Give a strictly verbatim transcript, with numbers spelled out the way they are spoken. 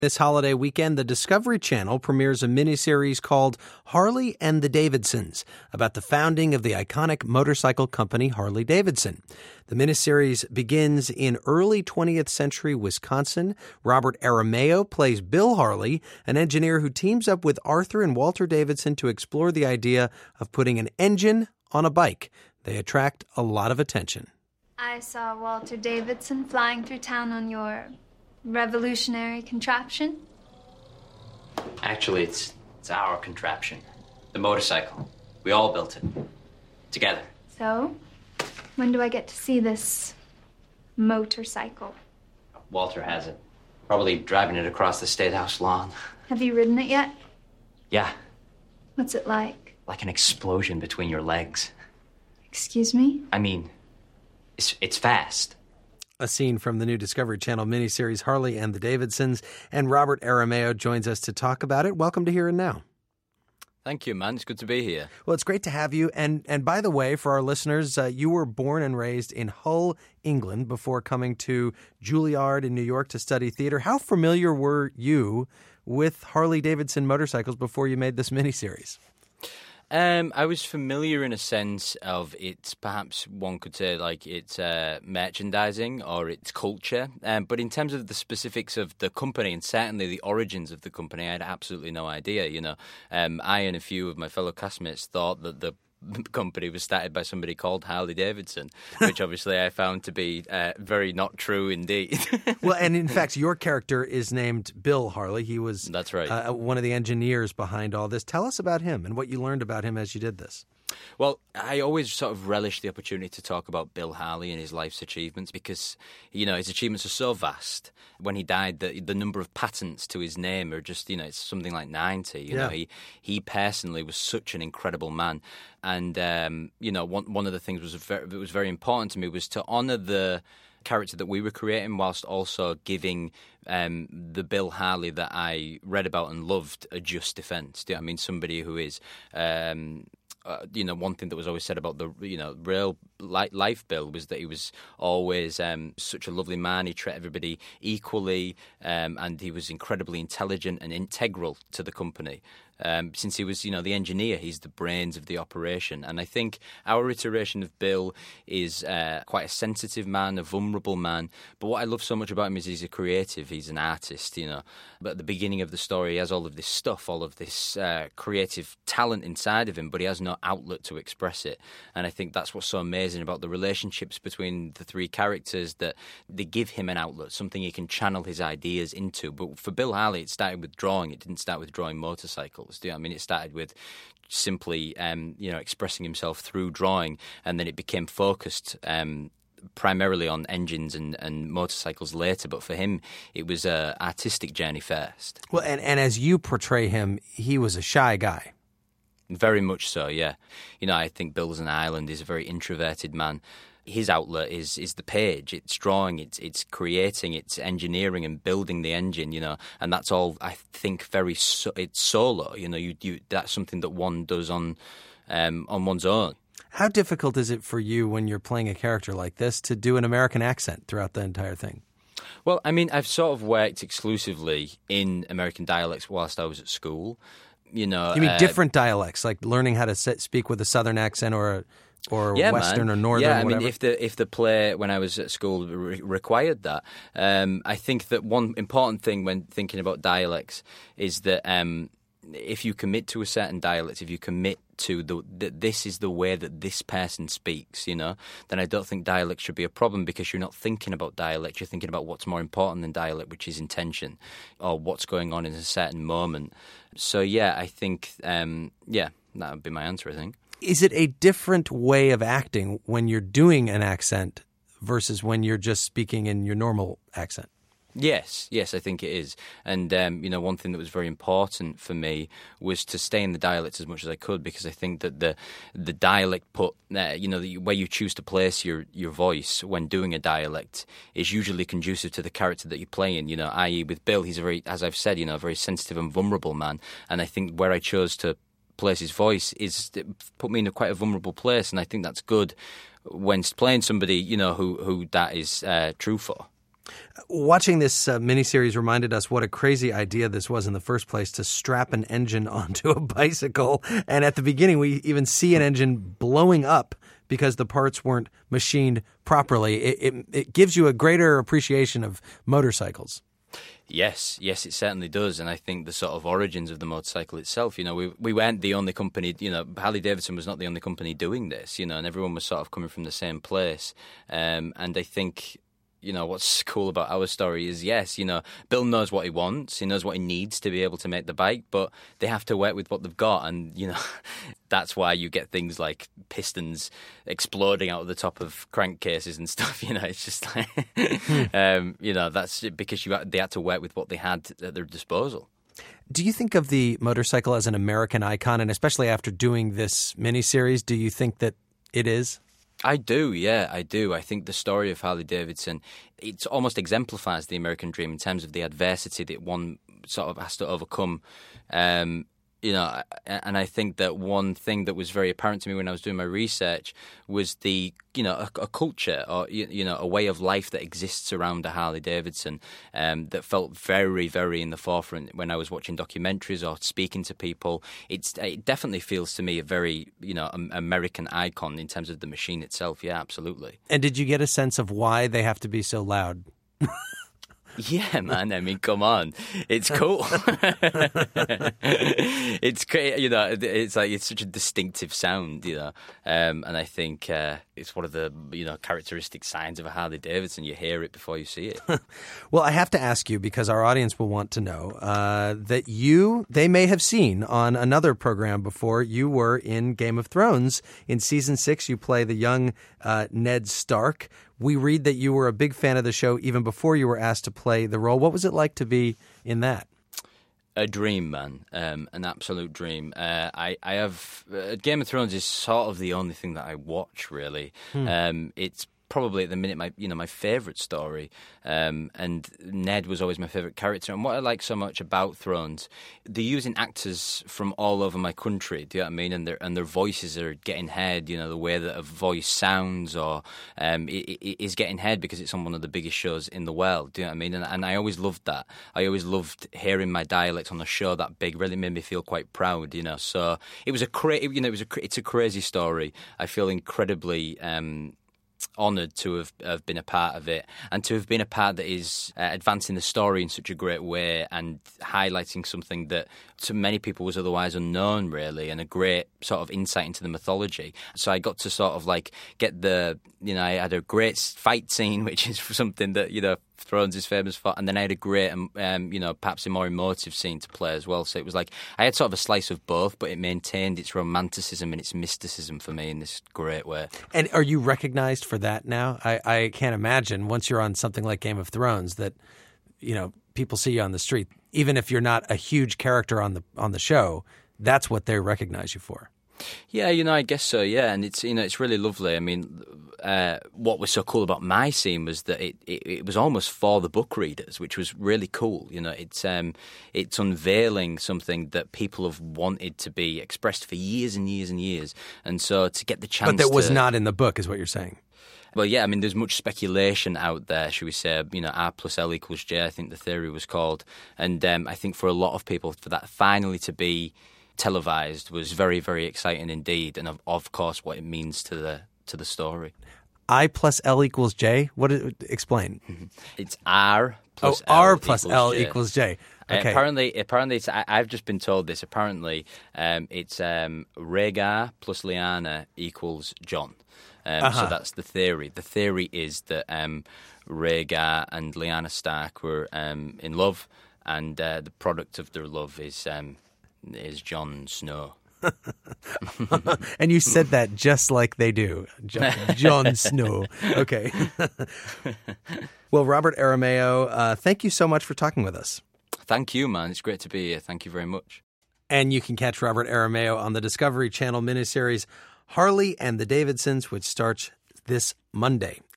This holiday weekend, the Discovery Channel premieres a miniseries called Harley and the Davidsons, about the founding of the iconic motorcycle company Harley-Davidson. The miniseries begins in early twentieth century Wisconsin. Robert Aramayo plays Bill Harley, an engineer who teams up with Arthur and Walter Davidson to explore the idea of putting an engine on a bike. They attract a lot of attention. I saw Walter Davidson flying through town on your revolutionary contraption? Actually, it's it's our contraption. The motorcycle. We all built it. Together. So, when do I get to see this motorcycle? Walter has it. Probably driving it across the State House lawn. Have you ridden it yet? Yeah. What's it like? Like an explosion between your legs. Excuse me? I mean, it's it's fast. A scene from the new Discovery Channel miniseries Harley and the Davidsons, and Robert Aramayo joins us to talk about it. Welcome to Here and Now. Thank you, man. It's good to be here. Well, it's great to have you. And and by the way, for our listeners, uh, you were born and raised in Hull, England, before coming to Juilliard in New York to study theater. How familiar were you with Harley-Davidson motorcycles before you made this miniseries? Um, I was familiar in a sense of its, perhaps one could say, like its uh, merchandising or its culture. Um, but in terms of the specifics of the company and certainly the origins of the company, I had absolutely no idea. You know, um, I and a few of my fellow castmates thought that the company was started by somebody called Harley Davidson, which obviously I found to be uh, very not true indeed. Well, and in fact, your character is named Bill Harley. He was That's right. uh, one of the engineers behind all this. Tell us about him and what you learned about him as you did this. Well, I always sort of relish the opportunity to talk about Bill Harley and his life's achievements because, you know, his achievements are so vast. When he died, the the number of patents to his name are just, you know, it's something like ninety. You yeah. know, he he personally was such an incredible man. And, um, you know, one, one of the things was very, that was very important to me was to honour the character that we were creating whilst also giving um, the Bill Harley that I read about and loved a just defence. Do you know what I mean? Somebody who is... Um, Uh, you know, one thing that was always said about the, you know, real life Bill was that he was always um, such a lovely man. He treated everybody equally, um, and he was incredibly intelligent and integral to the company. Um, since he was, you know, the engineer, he's the brains of the operation. And I think our iteration of Bill is uh, quite a sensitive man, a vulnerable man. But what I love so much about him is he's a creative, he's an artist, you know. But at the beginning of the story, he has all of this stuff, all of this uh, creative talent inside of him, but he has no outlet to express it. And I think that's what's so amazing about the relationships between the three characters, that they give him an outlet, something he can channel his ideas into. But for Bill Harley, it started with drawing. It didn't start with drawing motorcycles. Do you know what I mean? It started with simply, um, you know, expressing himself through drawing, and then it became focused um, primarily on engines and, and motorcycles later. But for him, it was an artistic journey first. Well, and, and as you portray him, he was a shy guy. Very much so, yeah. You know, I think Bill's an island. He's a very introverted man. His outlet is is the page. It's drawing, it's it's creating, it's engineering and building the engine, you know, and that's all, I think, very, so, it's solo, you know, you, you that's something that one does on um, on one's own. How difficult is it for you when you're playing a character like this to do an American accent throughout the entire thing? Well, I mean, I've sort of worked exclusively in American dialects whilst I was at school. You know, you mean uh, different dialects, like learning how to sit, speak with a Southern accent or a, or yeah, Western man. or Northern? Yeah, I whatever? mean, if the if the play when I was at school re- required that, um, I think that one important thing when thinking about dialects is that um, if you commit to a certain dialect, if you commit to the that this is the way that this person speaks, you know, then I don't think dialect should be a problem, because you're not thinking about dialect, you're thinking about what's more important than dialect, which is intention, or what's going on in a certain moment. So yeah, I think um, yeah, that would be my answer, I think. Is it a different way of acting when you're doing an accent versus when you're just speaking in your normal accent? Yes, yes, I think it is. And, um, you know, one thing that was very important for me was to stay in the dialect as much as I could, because I think that the the dialect put, uh, you know, the, where you choose to place your, your voice when doing a dialect is usually conducive to the character that you're playing, you know, that is with Bill, he's a very, as I've said, you know, a very sensitive and vulnerable man. And I think where I chose to place his voice is put me in a quite a vulnerable place, and I think that's good when playing somebody, you know, who, who that is uh, true for. Watching this uh, miniseries reminded us what a crazy idea this was in the first place, to strap an engine onto a bicycle. And at the beginning, we even see an engine blowing up because the parts weren't machined properly. It, it, it gives you a greater appreciation of motorcycles. Yes, yes, it certainly does. And I think the sort of origins of the motorcycle itself, you know, we we weren't the only company, you know, Harley-Davidson was not the only company doing this, you know, and everyone was sort of coming from the same place. Um, and I think, you know, what's cool about our story is, yes, you know, Bill knows what he wants. He knows what he needs to be able to make the bike, but they have to work with what they've got. And, you know, that's why you get things like pistons exploding out of the top of crankcases and stuff. You know, it's just like, um, you know, that's because you they had to work with what they had at their disposal. Do you think of the motorcycle as an American icon? And especially after doing this miniseries, do you think that it is? I do, yeah, I do. I think the story of Harley-Davidson, it almost exemplifies the American dream in terms of the adversity that one sort of has to overcome. Um, you know, and I think that one thing that was very apparent to me when I was doing my research was the, you know, a, a culture or, you, you know, a way of life that exists around a Harley-Davidson um, that felt very, very in the forefront when I was watching documentaries or speaking to people. It's, it definitely feels to me a very, you know, American icon in terms of the machine itself. Yeah, absolutely. And did you get a sense of why they have to be so loud? Yeah, man. I mean, come on, it's cool. It's great, you know. It's like it's such a distinctive sound, you know. Um, and I think uh, it's one of the you know characteristic signs of a Harley Davidson. You hear it before you see it. Well, I have to ask you because our audience will want to know uh, that you they may have seen on another program before. You were in Game of Thrones in season six. You play the young uh, Ned Stark. We read that you were a big fan of the show even before you were asked to play the role. What was it like to be in that? A dream, man. Um, an absolute dream. Uh, I, I have... Uh, Game of Thrones is sort of the only thing that I watch, really. Hmm. Um, it's probably at the minute my you know my favourite story, um, and Ned was always my favourite character. And what I like so much about Thrones, they're using actors from all over my country. Do you know what I mean? And their and their voices are getting heard. You know, the way that a voice sounds or um, it, it is getting heard because it's on one of the biggest shows in the world. Do you know what I mean? And, and I always loved that. I always loved hearing my dialect on a show that big. Really made me feel quite proud. You know, so it was a cra- you know it was a it's a crazy story. I feel incredibly. Um, honoured to have, have been a part of it and to have been a part that is uh, advancing the story in such a great way and highlighting something that to many people was otherwise unknown, really, and a great sort of insight into the mythology. So I got to sort of like get the, you know, I had a great fight scene, which is something that, you know, Thrones is famous for, and then I had a great, um, you know, perhaps a more emotive scene to play as well. So it was like I had sort of a slice of both, but it maintained its romanticism and its mysticism for me in this great way. And are you recognized for that now? I, I can't imagine once you're on something like Game of Thrones that, you know, people see you on the street, even if you're not a huge character on the on the show. That's what they recognize you for. Yeah, you know, I guess so, yeah. And it's, you know, it's really lovely. I mean, uh, what was so cool about my scene was that it, it, it was almost for the book readers, which was really cool. You know, it's um, it's unveiling something that people have wanted to be expressed for years and years and years. And so to get the chance But that to, was not in the book, is what you're saying. Well, yeah, I mean, there's much speculation out there, should we say, you know, R plus L equals J, I think the theory was called. And um, I think for a lot of people, for that finally to be televised was very, very exciting indeed, and of, of course what it means to the to the story. I plus L equals J? What did, explain? It's R plus oh, L R plus equals L J. equals J. Okay. Uh, apparently, apparently, it's, I, I've just been told this. Apparently, um, it's um, Rhaegar plus Lyanna equals Jon. Um, uh-huh. So that's the theory. The theory is that um, Rhaegar and Lyanna Stark were um, in love, and uh, the product of their love is um, is Jon Snow. And you said that just like they do. Jon, Jon Snow. Okay. Well, Robert Aramayo, uh, thank you so much for talking with us. Thank you, man. It's great to be here. Thank you very much. And you can catch Robert Aramayo on the Discovery Channel miniseries Harley and the Davidsons, which starts this Monday.